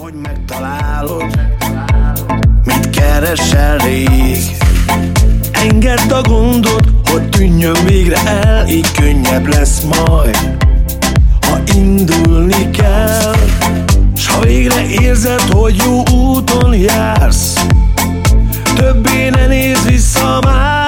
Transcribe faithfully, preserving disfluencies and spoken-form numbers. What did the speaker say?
hogy megtalálod, mit keresel rég. Engedd a gondot, hogy tűnjön végre el, így könnyebb lesz majd, ha indulni kell. S ha végre érzed, hogy jó úton jársz, többé ne nézz vissza már.